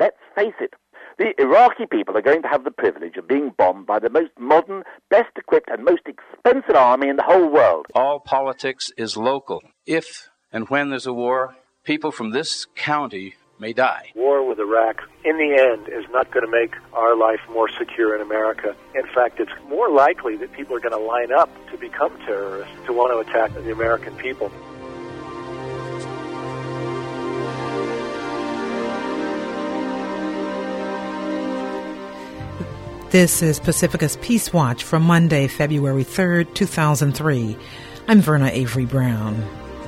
let's face it, the Iraqi people are going to have the privilege of being bombed by the most modern, best equipped and most expensive army in the whole world. All politics is local. If and when there's a war, people from this county may die. War with Iraq, in the end, is not going to make our life more secure in America. In fact, it's more likely that people are going to line up to become terrorists, to want to attack the American people. This is Pacifica's Peace Watch for Monday, February 3rd, 2003. I'm Verna Avery Brown.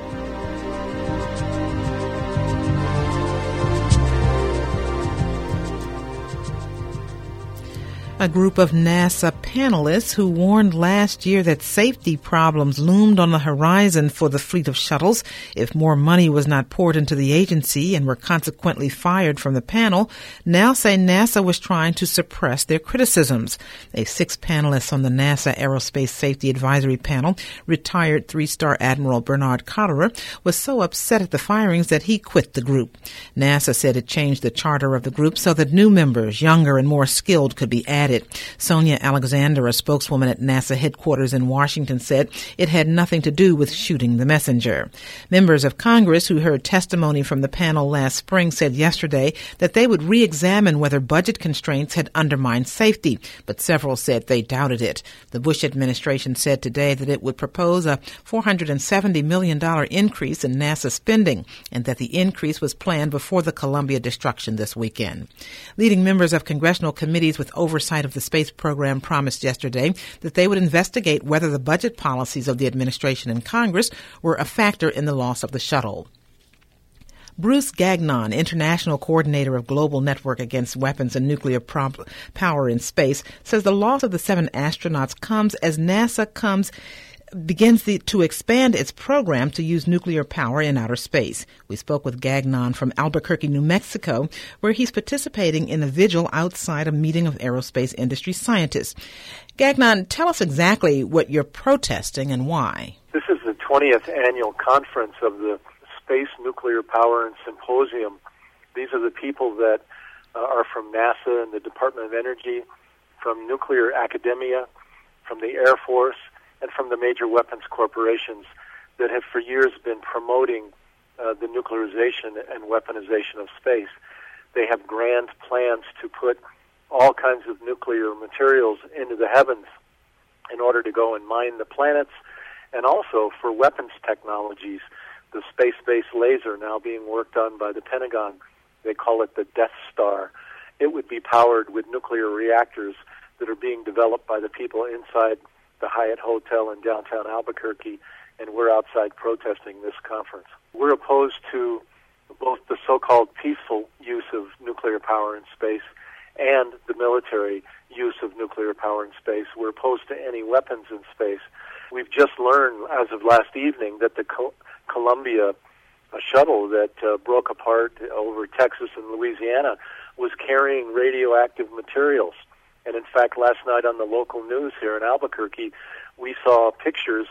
A group of NASA panelists who warned last year that safety problems loomed on the horizon for the fleet of shuttles if more money was not poured into the agency and were consequently fired from the panel now say NASA was trying to suppress their criticisms. A 6 panelists on the NASA Aerospace Safety Advisory Panel, retired 3-star Admiral Bernard Cotterer, was so upset at the firings that he quit the group. NASA said it changed the charter of the group so that new members, younger and more skilled, could be added. Sonia Alexander, a spokeswoman at NASA headquarters in Washington, said it had nothing to do with shooting the messenger. Members of Congress who heard testimony from the panel last spring said yesterday that they would re-examine whether budget constraints had undermined safety, but several said they doubted it. The Bush administration said today that it would propose a $470 million increase in NASA spending and that the increase was planned before the Columbia destruction this weekend. Leading members of congressional committees with oversight of the space program promised yesterday that they would investigate whether the budget policies of the administration and Congress were a factor in the loss of the shuttle. Bruce Gagnon, International Coordinator of Global Network Against Weapons and Nuclear Power in Space, says the loss of the 7 astronauts comes as NASA begins to expand its program to use nuclear power in outer space. We spoke with Gagnon from Albuquerque, New Mexico, where he's participating in a vigil outside a meeting of aerospace industry scientists. Gagnon, tell us exactly what you're protesting and why. This is the 20th annual conference of the Space Nuclear Power and Symposium. These are the people that are from NASA and the Department of Energy, from nuclear academia, from the Air Force, and from the major weapons corporations that have for years been promoting the nuclearization and weaponization of space. They have grand plans to put all kinds of nuclear materials into the heavens in order to go and mine the planets, and also for weapons technologies. The space-based laser now being worked on by the Pentagon, they call it the Death Star. It would be powered with nuclear reactors that are being developed by the people inside the Hyatt Hotel in downtown Albuquerque, and we're outside protesting this conference. We're opposed to both the so-called peaceful use of nuclear power in space and the military use of nuclear power in space. We're opposed to any weapons in space. We've just learned, as of last evening, that the Columbia shuttle that broke apart over Texas and Louisiana was carrying radioactive materials. And in fact, last night on the local news here in Albuquerque, we saw pictures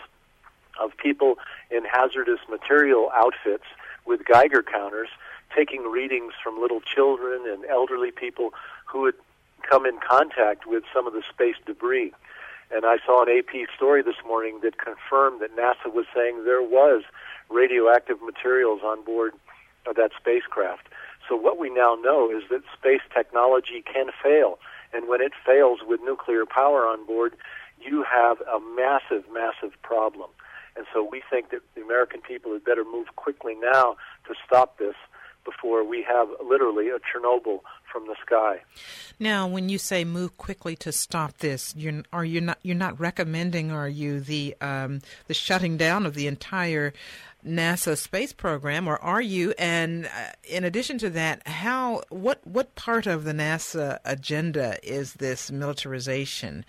of people in hazardous material outfits with Geiger counters taking readings from little children and elderly people who had come in contact with some of the space debris. And I saw an AP story this morning that confirmed that NASA was saying there was radioactive materials on board of that spacecraft. So what we now know is that space technology can fail. And when it fails with nuclear power on board, you have a massive, massive problem. And so we think that the American people had better move quickly now to stop this before we have literally a Chernobyl from the sky. Now, when you say move quickly to stop this, you're not recommending, are you, the shutting down of the entire NASA space program, or are you? And in addition to that, what part of the NASA agenda is this militarization?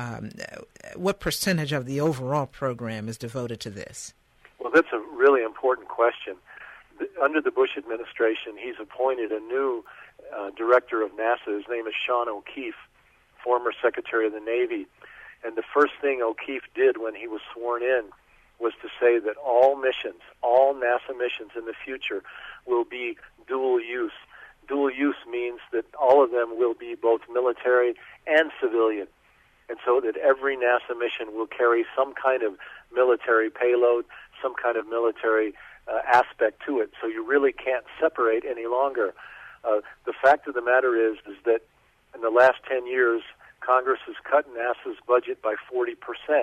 What percentage of the overall program is devoted to this? Well, that's a really important question. Under the Bush administration, he's appointed a new director of NASA. His name is Sean O'Keefe, former Secretary of the Navy. And the first thing O'Keefe did when he was sworn in was to say that all missions, all NASA missions in the future will be dual use. dual use means that all of them will be both military and civilian. And so that every NASA mission will carry some kind of military payload, some kind of military aspect to it. So you really can't separate any longer. The fact of the matter is that in the last 10 years, Congress has cut NASA's budget by 40%.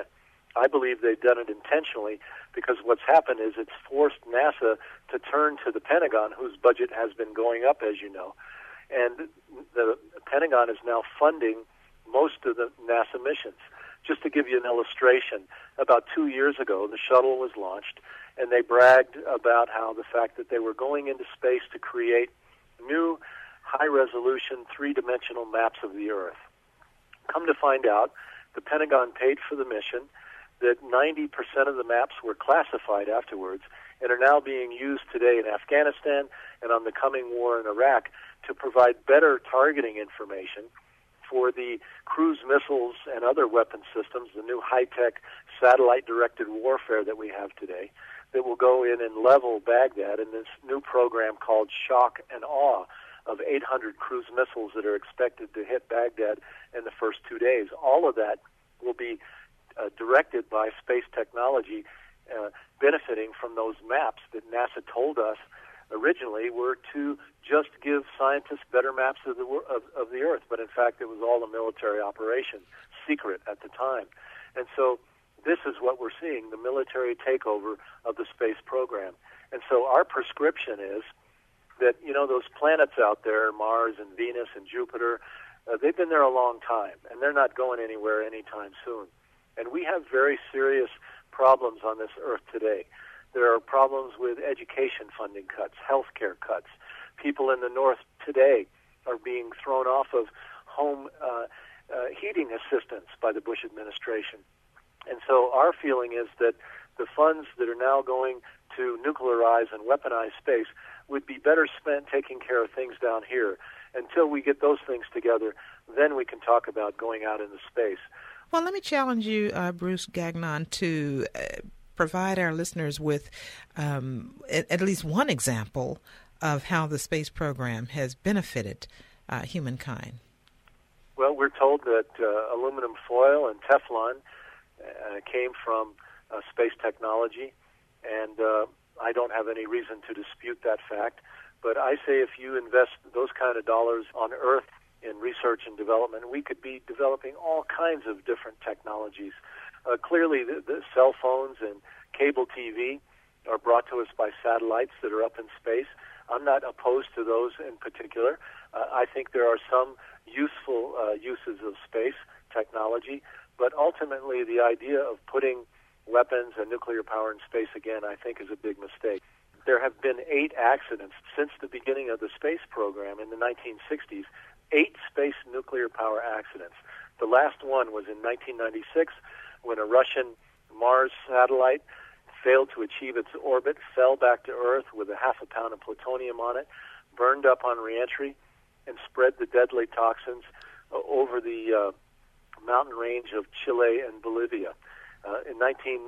I believe they've done it intentionally because what's happened is it's forced NASA to turn to the Pentagon, whose budget has been going up, as you know. And the Pentagon is now funding most of the NASA missions. Just to give you an illustration, about 2 years ago, the shuttle was launched, and they bragged about how the fact that they were going into space to create new high-resolution three-dimensional maps of the Earth. Come to find out, the Pentagon paid for the mission, that 90% of the maps were classified afterwards and are now being used today in Afghanistan and on the coming war in Iraq to provide better targeting information for the cruise missiles and other weapon systems, the new high-tech satellite-directed warfare that we have today, that will go in and level Baghdad in this new program called Shock and Awe of 800 cruise missiles that are expected to hit Baghdad in the first 2 days. All of that will be directed by space technology, benefiting from those maps that NASA told us originally were to just give scientists better maps of the Earth, but in fact it was all a military operation, secret at the time. And so this is what we're seeing, the military takeover of the space program. And so our prescription is that, you know, those planets out there, Mars and Venus and Jupiter, they've been there a long time, and they're not going anywhere anytime soon. And we have very serious problems on this Earth today. There are problems with education funding cuts, healthcare cuts. People in the North today are being thrown off of home heating assistance by the Bush administration. And so our feeling is that the funds that are now going to nuclearize and weaponize space would be better spent taking care of things down here. Until we get those things together, then we can talk about going out into space. Well, let me challenge you, Bruce Gagnon, to provide our listeners with at least one example of how the space program has benefited humankind. Well, we're told that aluminum foil and Teflon came from space technology, and I don't have any reason to dispute that fact. But I say if you invest those kind of dollars on Earth in research and development, we could be developing all kinds of different technologies. Clearly, the cell phones and cable TV are brought to us by satellites that are up in space. I'm not opposed to those in particular. I think there are some useful uses of space technology, but ultimately the idea of putting weapons and nuclear power in space again, I think, is a big mistake. There have been 8 accidents since the beginning of the space program in the 1960s, 8 space nuclear power accidents. The last one was in 1996 when a Russian Mars satellite failed to achieve its orbit, fell back to Earth with 0.5 pound of plutonium on it, burned up on reentry, and spread the deadly toxins over the mountain range of Chile and Bolivia. In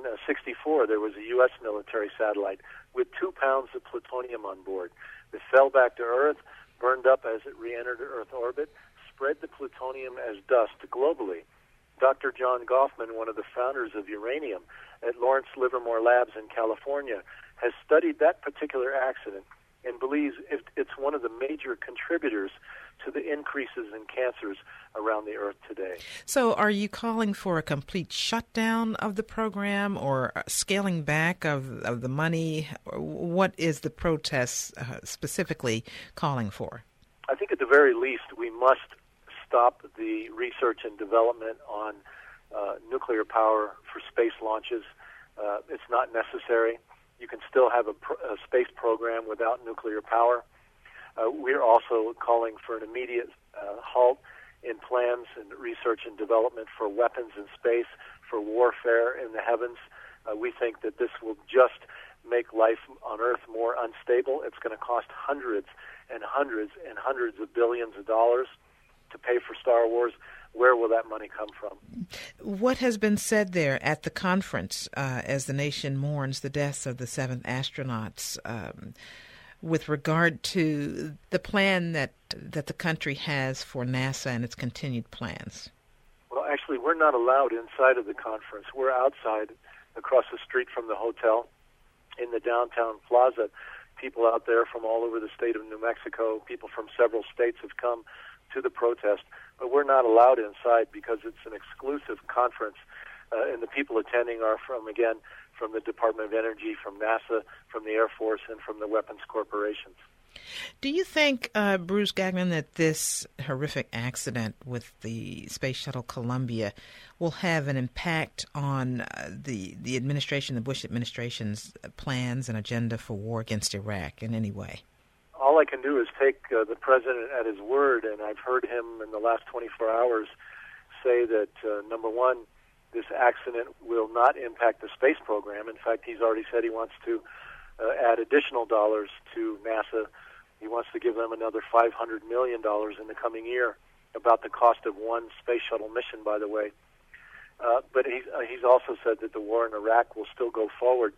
1964, there was a U.S. military satellite with 2 pounds of plutonium on board. It fell back to Earth, burned up as it re-entered Earth orbit, spread the plutonium as dust globally. Dr. John Goffman, one of the founders of uranium at Lawrence Livermore Labs in California, has studied that particular accident and believes it's one of the major contributors to the increases in cancers around the Earth today. So are you calling for a complete shutdown of the program or scaling back of the money? What is the protest specifically calling for? I think at the very least we must stop the research and development on nuclear power for space launches. It's not necessary. You can still have a space program without nuclear power. We're also calling for an immediate halt in plans and research and development for weapons in space, for warfare in the heavens. We think that this will just make life on Earth more unstable. It's going to cost hundreds and hundreds and hundreds of billions of dollars to pay for Star Wars. Where will that money come from? What has been said there at the conference as the nation mourns the deaths of the 7 astronauts? with regard to the plan that the country has for NASA and its continued plans? Well, actually, we're not allowed inside of the conference. We're outside, across the street from the hotel, in the downtown plaza. People out there from all over the state of New Mexico, people from several states have come to the protest, but we're not allowed inside because it's an exclusive conference, and the people attending are from the Department of Energy, from NASA, from the Air Force, and from the weapons corporations. Do you think, Bruce Gagnon, that this horrific accident with the Space Shuttle Columbia will have an impact on the administration, the Bush administration's plans and agenda for war against Iraq in any way? All I can do is take the president at his word, and I've heard him in the last 24 hours say that, number one, this accident will not impact the space program. In fact, he's already said he wants to add additional dollars to NASA. He wants to give them another $500 million in the coming year, about the cost of one space shuttle mission, by the way. But he's also said that the war in Iraq will still go forward.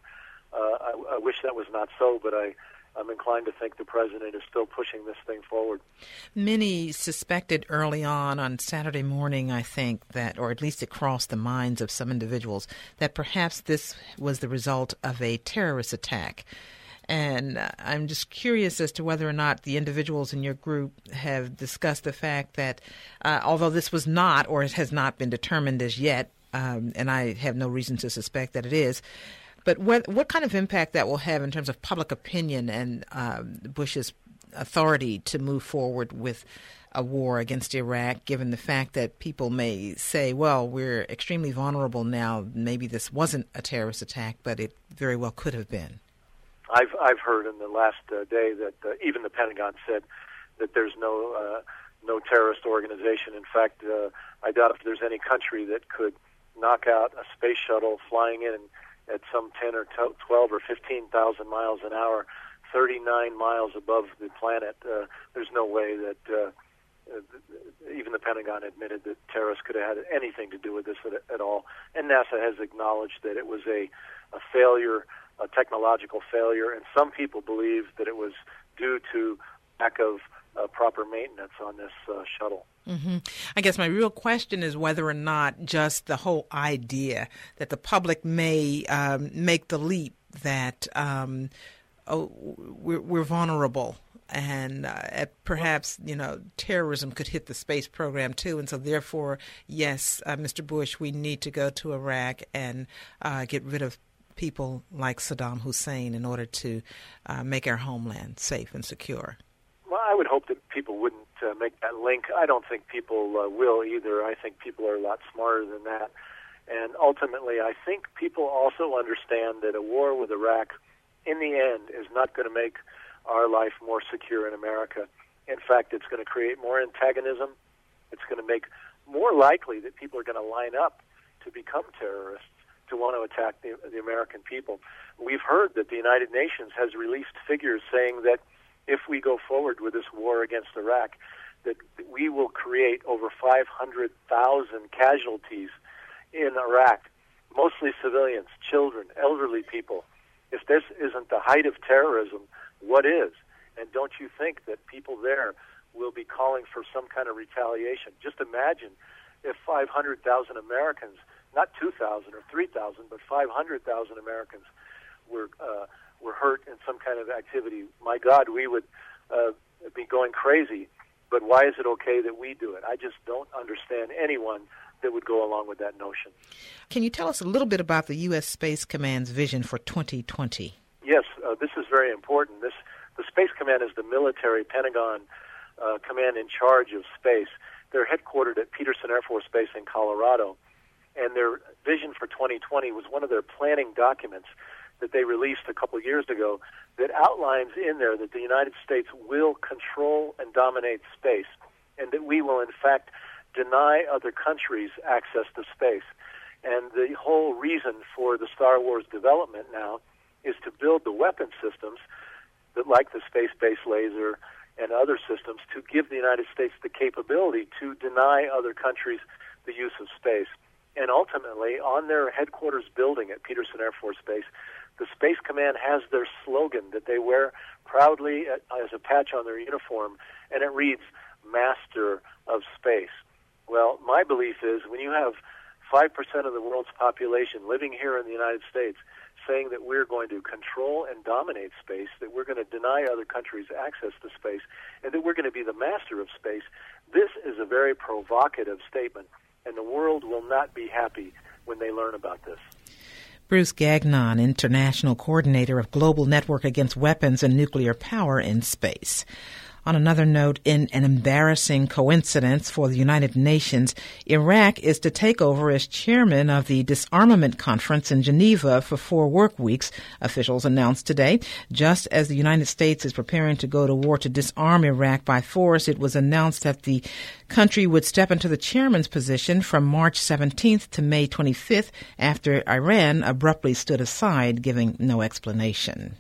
I wish that was not so, but I'm inclined to think the president is still pushing this thing forward. Many suspected early on Saturday morning, I think, that, or at least it crossed the minds of some individuals, that perhaps this was the result of a terrorist attack. And I'm just curious as to whether or not the individuals in your group have discussed the fact that although this was not, or it has not been determined as yet, and I have no reason to suspect that it is, but what kind of impact that will have in terms of public opinion and Bush's authority to move forward with a war against Iraq, given the fact that people may say, well, we're extremely vulnerable now. Maybe this wasn't a terrorist attack, but it very well could have been. I've heard in the last day that even the Pentagon said that there's no terrorist organization. In fact, I doubt if there's any country that could knock out a space shuttle flying in at some 10 or 12 or 15,000 miles an hour, 39 miles above the planet. There's no way that even the Pentagon admitted that terrorists could have had anything to do with this at all. And NASA has acknowledged that it was a failure, a technological failure, and some people believe that it was due to lack of proper maintenance on this shuttle. Mm-hmm. I guess my real question is whether or not just the whole idea that the public may make the leap that we're vulnerable and perhaps, terrorism could hit the space program too. And so therefore, yes, Mr. Bush, we need to go to Iraq and get rid of people like Saddam Hussein in order to make our homeland safe and secure. Well, I would hope that people wouldn't make that link. I don't think people will either. I think people are a lot smarter than that. And ultimately, I think people also understand that a war with Iraq, in the end, is not going to make our life more secure in America. In fact, it's going to create more antagonism. It's going to make more likely that people are going to line up to become terrorists, to want to attack the American people. We've heard that the United Nations has released figures saying that if we go forward with this war against Iraq, that we will create over 500,000 casualties in Iraq, mostly civilians, children, elderly people. If this isn't the height of terrorism, what is? And don't you think that people there will be calling for some kind of retaliation? Just imagine if 500,000 Americans, not 2,000 or 3,000, but 500,000 Americans were hurt in some kind of activity. My God, we would be going crazy. But why is it okay that we do it? I just don't understand anyone that would go along with that notion. Can you tell us a little bit about the U.S. Space Command's vision for 2020? Yes, this is very important. The Space Command is the military Pentagon command in charge of space. They're headquartered at Peterson Air Force Base in Colorado, and their vision for 2020 was one of their planning documents that they released a couple of years ago that outlines in there that the United States will control and dominate space, and that we will, in fact, deny other countries access to space. And the whole reason for the Star Wars development now is to build the weapon systems that, like the space-based laser and other systems, to give the United States the capability to deny other countries the use of space. And ultimately, on their headquarters building at Peterson Air Force Base, The Space Command has their slogan that they wear proudly as a patch on their uniform, and it reads, Master of Space. Well, my belief is when you have 5% of the world's population living here in the United States saying that we're going to control and dominate space, that we're going to deny other countries access to space, and that we're going to be the master of space, this is a very provocative statement, and the world will not be happy when they learn about this. Bruce Gagnon, International Coordinator of Global Network Against Weapons and Nuclear Power in Space. On another note, in an embarrassing coincidence for the United Nations, Iraq is to take over as chairman of the Disarmament Conference in Geneva for 4 work weeks, officials announced today. Just as the United States is preparing to go to war to disarm Iraq by force, it was announced that the country would step into the chairman's position from March 17th to May 25th after Iran abruptly stood aside, giving no explanation.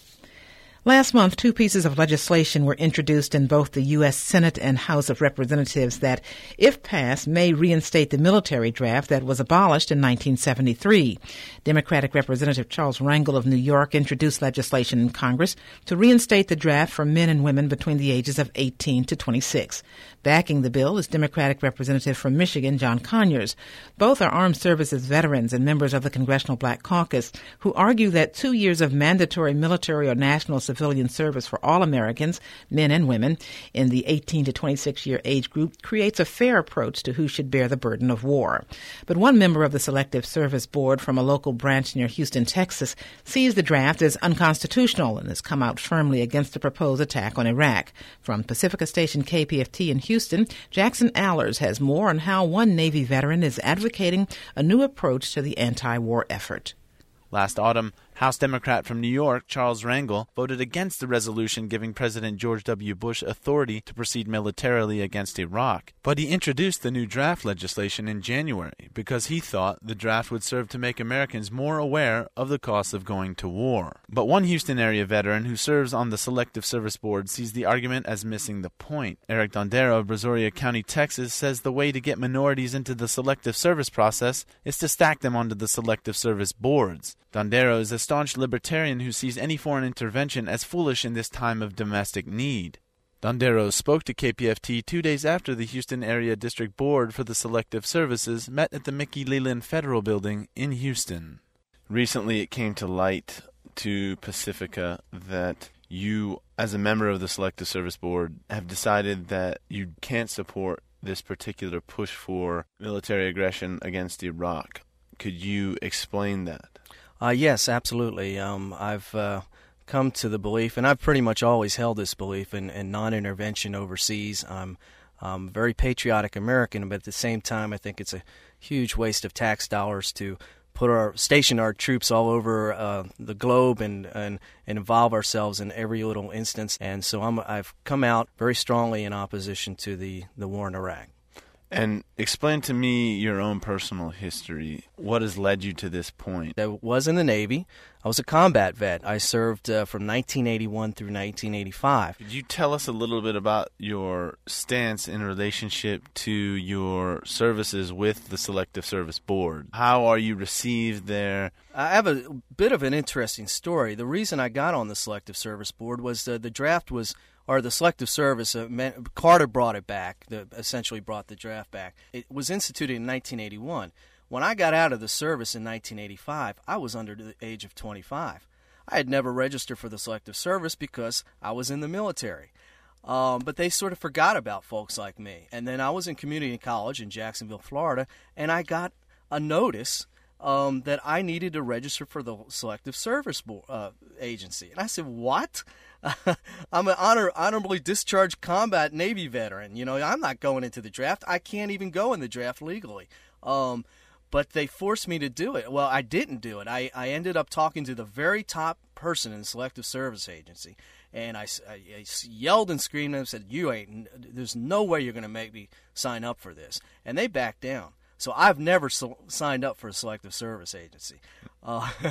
Last month, 2 pieces of legislation were introduced in both the U.S. Senate and House of Representatives that, if passed, may reinstate the military draft that was abolished in 1973. Democratic Representative Charles Rangel of New York introduced legislation in Congress to reinstate the draft for men and women between the ages of 18 to 26. Backing the bill is Democratic Representative from Michigan, John Conyers. Both are armed services veterans and members of the Congressional Black Caucus who argue that 2 years of mandatory military or national civilian service for all Americans, men and women, in the 18 to 26-year age group creates a fair approach to who should bear the burden of war. But one member of the Selective Service Board from a local branch near Houston, Texas, sees the draft as unconstitutional and has come out firmly against the proposed attack on Iraq. From Pacifica Station KPFT in Houston, Jackson Allers has more on how one Navy veteran is advocating a new approach to the anti-war effort. Last autumn, House Democrat from New York, Charles Rangel, voted against the resolution giving President George W. Bush authority to proceed militarily against Iraq. But he introduced the new draft legislation in January because he thought the draft would serve to make Americans more aware of the costs of going to war. But one Houston area veteran who serves on the Selective Service Board sees the argument as missing the point. Eric Dondero of Brazoria County, Texas, says the way to get minorities into the Selective Service process is to stack them onto the Selective Service boards. Dondero is a staunch libertarian who sees any foreign intervention as foolish in this time of domestic need. Dondero spoke to KPFT 2 days after the Houston Area District Board for the Selective Services met at the Mickey Leland Federal Building in Houston. Recently it came to light to Pacifica that you, as a member of the Selective Service Board, have decided that you can't support this particular push for military aggression against Iraq. Could you explain that? Yes, absolutely. I've come to the belief, and I've pretty much always held this belief in non-intervention overseas. I'm a very patriotic American, but at the same time, I think it's a huge waste of tax dollars to station our troops all over the globe and involve ourselves in every little instance. And so I've come out very strongly in opposition to the war in Iraq. And explain to me your own personal history. What has led you to this point? I was in the Navy. I was a combat vet. I served from 1981 through 1985. Could you tell us a little bit about your stance in relationship to your services with the Selective Service Board? How are you received there? I have a bit of an interesting story. The reason I got on the Selective Service Board was the draft was... or the Selective Service, Carter brought it back, essentially brought the draft back. It was instituted in 1981. When I got out of the service in 1985, I was under the age of 25. I had never registered for the Selective Service because I was in the military. But they sort of forgot about folks like me. And then I was in community college in Jacksonville, Florida, and I got a notice that I needed to register for the Selective Service Agency. And I said, what? I'm an honorably discharged combat Navy veteran. You know, I'm not going into the draft. I can't even go in the draft legally. But they forced me to do it. Well, I didn't do it. I ended up talking to the very top person in the Selective Service Agency. And I yelled and screamed and said, there's no way you're going to make me sign up for this. And they backed down. So I've never signed up for a Selective Service Agency. But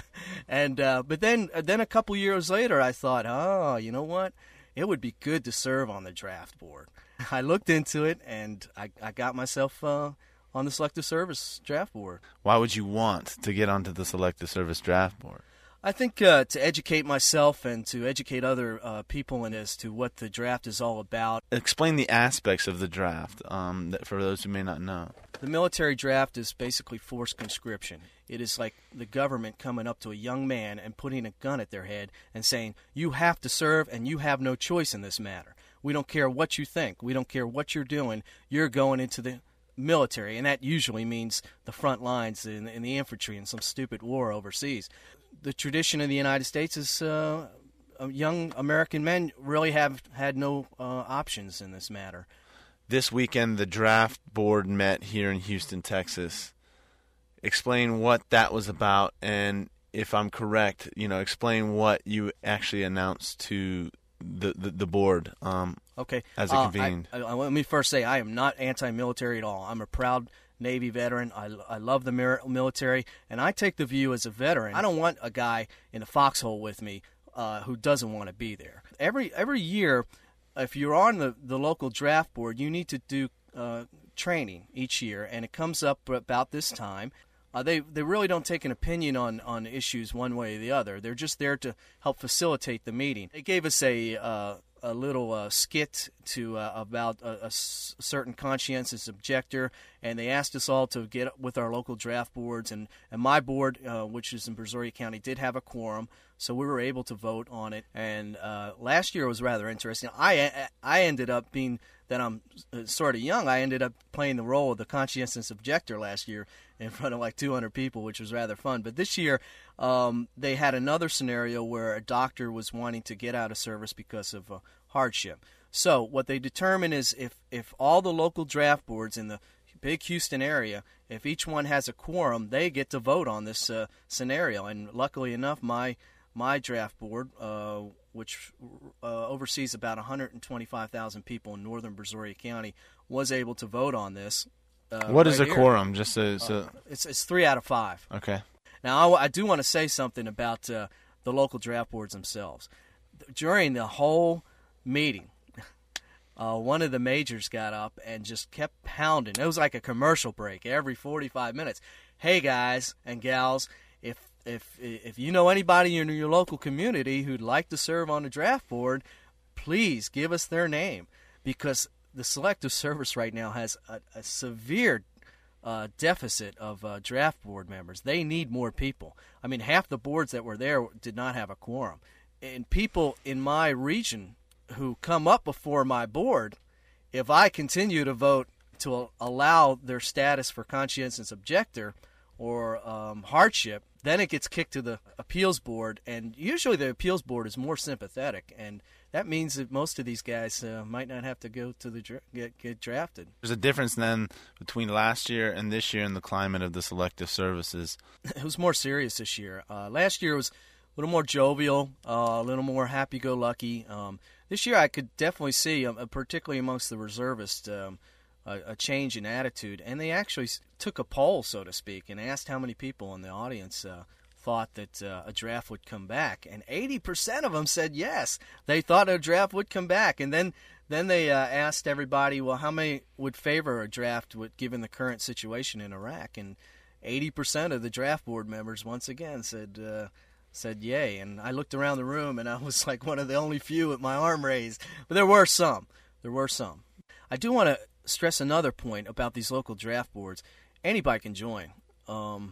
then a couple years later, I thought, you know what? It would be good to serve on the draft board. I looked into it, and I got myself on the Selective Service draft board. Why would you want to get onto the Selective Service draft board? I think to educate myself and to educate other people as to what the draft is all about. Explain the aspects of the draft for those who may not know. The military draft is basically forced conscription. It is like the government coming up to a young man and putting a gun at their head and saying, you have to serve and you have no choice in this matter. We don't care what you think. We don't care what you're doing. You're going into the military, and that usually means the front lines in the infantry in some stupid war overseas. The tradition of the United States is young American men really have had no options in this matter. This weekend, the draft board met here in Houston, Texas. Explain what that was about, and if I'm correct, explain what you actually announced to the board. Okay. As it convened. Let me first say I am not anti-military at all. I'm a proud Navy veteran. I love the military, and I take the view as a veteran. I don't want a guy in a foxhole with me who doesn't want to be there. Every year, if you're on the local draft board, you need to do training each year, and it comes up about this time. They really don't take an opinion on issues one way or the other. They're just there to help facilitate the meeting. They gave us a little skit about a certain conscientious objector, and they asked us all to get with our local draft boards. And my board, which is in Brazoria County, did have a quorum, so we were able to vote on it. And last year was rather interesting. I ended up being that I'm sort of young. I ended up playing the role of the conscientious objector last year in front of like 200 people, which was rather fun. But this year, they had another scenario where a doctor was wanting to get out of service because of hardship. So what they determine is if all the local draft boards in the big Houston area, if each one has a quorum, they get to vote on this scenario. And luckily enough, my draft board, which oversees about 125,000 people in northern Brazoria County, was able to vote on this. What is a quorum? Just so it's 3 out of 5. Okay. Now I do want to say something about the local draft boards themselves. During the whole meeting, one of the majors got up and just kept pounding. It was like a commercial break every 45 minutes. Hey guys and gals, if you know anybody in your local community who'd like to serve on the draft board, please give us their name, because the Selective Service right now has a severe deficit of draft board members. They need more people. I mean, half the boards that were there did not have a quorum. And people in my region who come up before my board, if I continue to vote to allow their status for conscientious objector or hardship, then it gets kicked to the appeals board, and usually the appeals board is more sympathetic, and that means that most of these guys might not have to go to the get drafted. There's a difference then between last year and this year in the climate of the Selective Services. It was more serious this year. Last year was a little more jovial, a little more happy-go-lucky. This year I could definitely see, particularly amongst the reservists, a change in attitude, and they actually took a poll, so to speak, and asked how many people in the audience thought that a draft would come back, and 80% of them said yes, they thought a draft would come back. And then they asked everybody, well, how many would favor a draft given the current situation in Iraq, and 80% of the draft board members once again said yay. And I looked around the room, and I was like one of the only few with my arm raised, but there were some. I do want to stress another point about these local draft boards. Anybody can join, and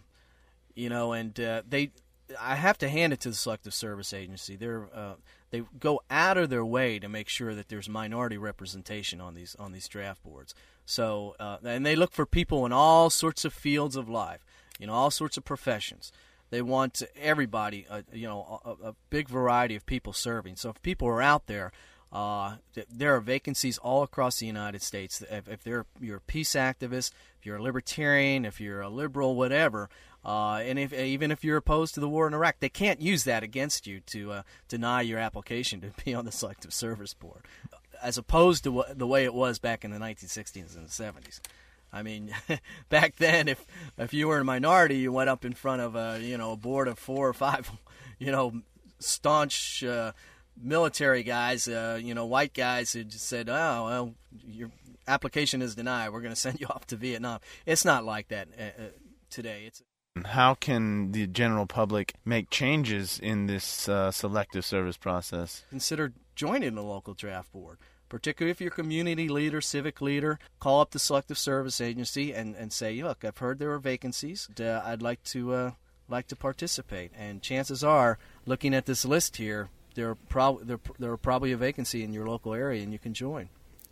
I have to hand it to the Selective Service Agency. They go out of their way to make sure that there's minority representation on these draft boards. So, and they look for people in all sorts of fields of life, all sorts of professions. They want everybody, a big variety of people serving. So if people are out there, there are vacancies all across the United States. If you're a peace activist, if you're a libertarian, if you're a liberal, whatever, and even if you're opposed to the war in Iraq, they can't use that against you to deny your application to be on the Selective Service Board, as opposed to the way it was back in the 1960s and the 70s. I mean, back then, if you were a minority, you went up in front of a board of 4 or 5, staunch military guys, white guys who just said, oh, well, your application is denied. We're going to send you off to Vietnam. It's not like that today. How can the general public make changes in this selective service process? Consider joining the local draft board, particularly if you're a community leader, civic leader. Call up the Selective Service Agency and say, look, I've heard there are vacancies. I'd like to participate. And chances are, looking at this list here, there are probably a vacancy in your local area, and you can join.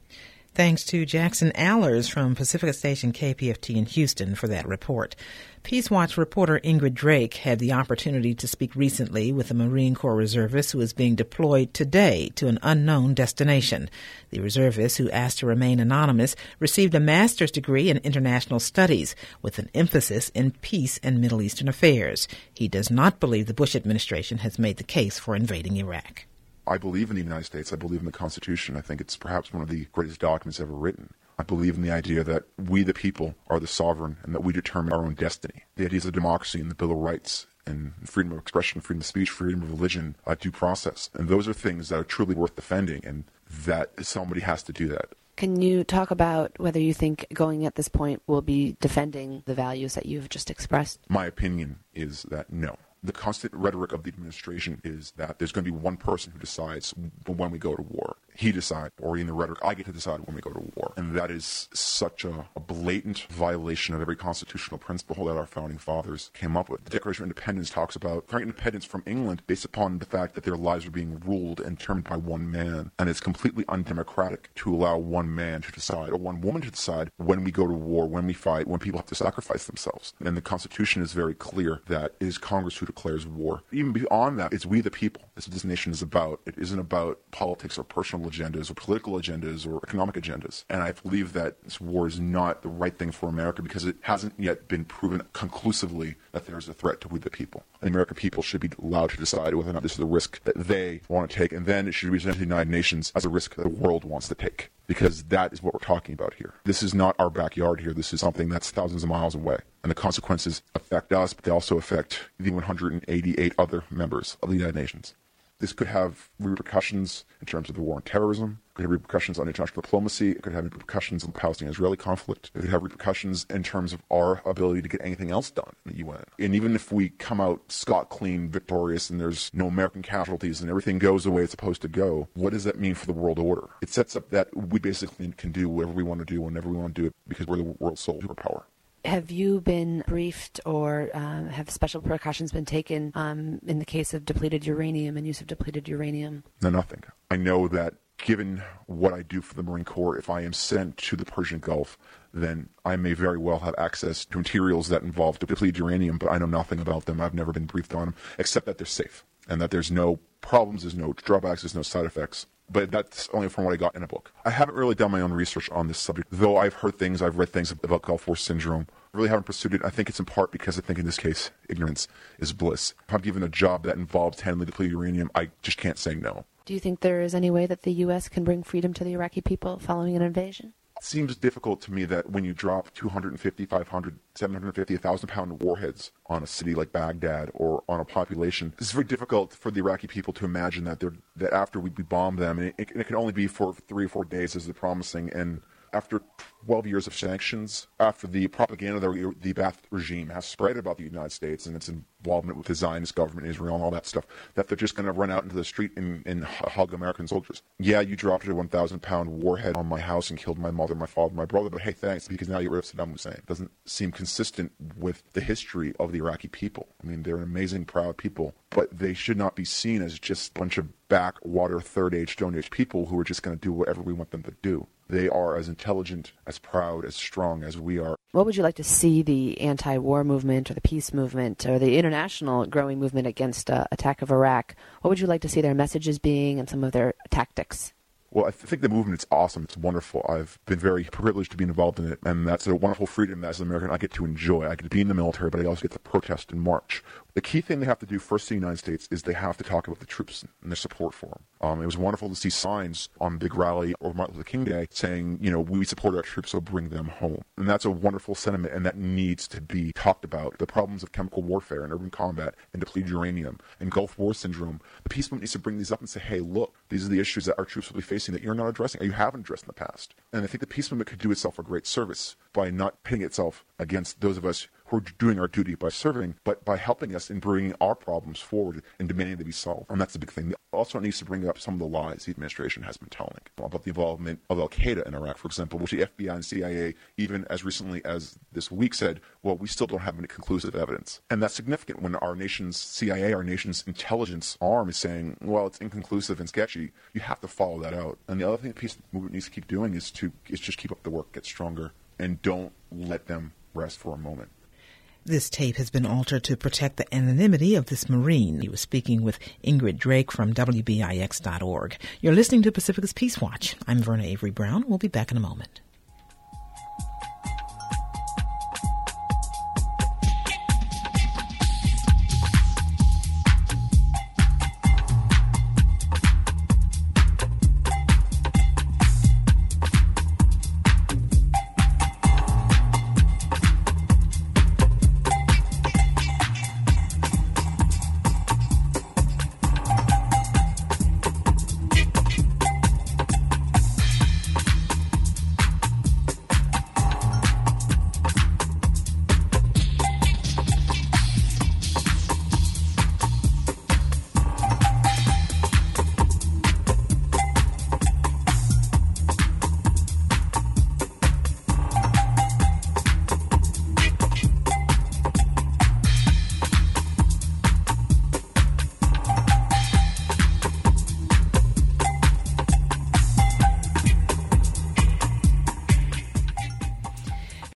Thanks to Jackson Allers from Pacifica Station KPFT in Houston for that report. Peace Watch reporter Ingrid Drake had the opportunity to speak recently with a Marine Corps reservist who is being deployed today to an unknown destination. The reservist, who asked to remain anonymous, received a master's degree in international studies with an emphasis in peace and Middle Eastern affairs. He does not believe the Bush administration has made the case for invading Iraq. I believe in the United States. I believe in the Constitution. I think it's perhaps one of the greatest documents ever written. I believe in the idea that we, the people, are the sovereign and that we determine our own destiny. The ideas of democracy and the Bill of Rights and freedom of expression, freedom of speech, freedom of religion, due process. And those are things that are truly worth defending, and that somebody has to do that. Can you talk about whether you think going at this point will be defending the values that you've just expressed? My opinion is that no. The constant rhetoric of the administration is that there's going to be one person who decides when we go to war. He decides, or in the rhetoric, I get to decide when we go to war. And that is such a blatant violation of every constitutional principle that our founding fathers came up with. The Declaration of Independence talks about granting independence from England based upon the fact that their lives are being ruled and determined by one man. And it's completely undemocratic to allow one man to decide, or one woman to decide, when we go to war, when we fight, when people have to sacrifice themselves. And the Constitution is very clear that it is Congress who declares war. Even beyond that, it's we the people. That's what this nation is about. It isn't about politics or personal agendas or political agendas or economic agendas. And I believe that this war is not the right thing for America because it hasn't yet been proven conclusively that there's a threat to we the people. And the American people should be allowed to decide whether or not this is a risk that they want to take, and then it should be presented to the United Nations as a risk that the world wants to take. Because that is what we're talking about here. This is not our backyard here. This is something that's thousands of miles away. And the consequences affect us, but they also affect the 188 other members of the United Nations. This could have repercussions in terms of the war on terrorism. It could have repercussions on international diplomacy. It could have repercussions on the Palestinian-Israeli conflict. It could have repercussions in terms of our ability to get anything else done in the UN. And even if we come out scot-clean, victorious, and there's no American casualties and everything goes the way it's supposed to go, what does that mean for the world order? It sets up that we basically can do whatever we want to do whenever we want to do it because we're the world's sole superpower. Have you been briefed or have special precautions been taken in the case of depleted uranium and use of depleted uranium? No, nothing. I know that given what I do for the Marine Corps, if I am sent to the Persian Gulf, then I may very well have access to materials that involve depleted uranium, but I know nothing about them. I've never been briefed on them, except that they're safe and that there's no problems, there's no drawbacks, there's no side effects. But that's only from what I got in a book. I haven't really done my own research on this subject, though I've heard things, I've read things about Gulf War syndrome. I really haven't pursued it. I think it's in part because I think in this case, ignorance is bliss. If I'm given a job that involves handling depleted uranium, I just can't say no. Do you think there is any way that the U.S. can bring freedom to the Iraqi people following an invasion? It seems difficult to me that when you drop 250, 500, 750, 1,000-pound warheads on a city like Baghdad or on a population, it's very difficult for the Iraqi people to imagine that that after we bomb them, and it can only be for 3 or 4 days as they're promising, and after 12 years of sanctions, after the propaganda that the Ba'ath regime has spread about the United States and its involvement with the Zionist government in Israel and all that stuff, that they're just going to run out into the street and hug American soldiers. Yeah, you dropped a 1,000-pound warhead on my house and killed my mother, my father, my brother, but hey, thanks, because now you're rid of Saddam Hussein. It doesn't seem consistent with the history of the Iraqi people. I mean, they're an amazing, proud people, but they should not be seen as just a bunch of backwater, third-age, stone-age people who are just going to do whatever we want them to do. They are as intelligent, as proud, as strong as we are. What would you like to see the anti-war movement or the peace movement or the international growing movement against attack of Iraq, what would you like to see their messages being and some of their tactics? Well, I think the movement is awesome. It's wonderful. I've been very privileged to be involved in it, and that's a wonderful freedom that as an American I get to enjoy. I get to be in the military, but I also get to protest and march. The key thing they have to do first in the United States is they have to talk about the troops and their support for them. It was wonderful to see signs on the big rally over Martin Luther King Day saying, we support our troops, so bring them home. And that's a wonderful sentiment, and that needs to be talked about. The problems of chemical warfare and urban combat and depleted uranium and Gulf War syndrome. The peace movement needs to bring these up and say, hey, look, these are the issues that our troops will be facing that you're not addressing, or you haven't addressed in the past. And I think the peace movement could do itself a great service by not pitting itself against those of us who are doing our duty by serving, but by helping us in bringing our problems forward and demanding they be solved. And that's the big thing. Also, it needs to bring up some of the lies the administration has been telling about the involvement of Al-Qaeda in Iraq, for example, which the FBI and CIA, even as recently as this week, said, well, we still don't have any conclusive evidence. And that's significant when our nation's CIA, our nation's intelligence arm, is saying, well, it's inconclusive and sketchy. You have to follow that out. And the other thing the peace movement needs to keep doing is just keep up the work, get stronger, and don't let them rest for a moment. This tape has been altered to protect the anonymity of this Marine. He was speaking with Ingrid Drake from WBIX.org. You're listening to Pacifica's Peace Watch. I'm Verna Avery Brown. We'll be back in a moment.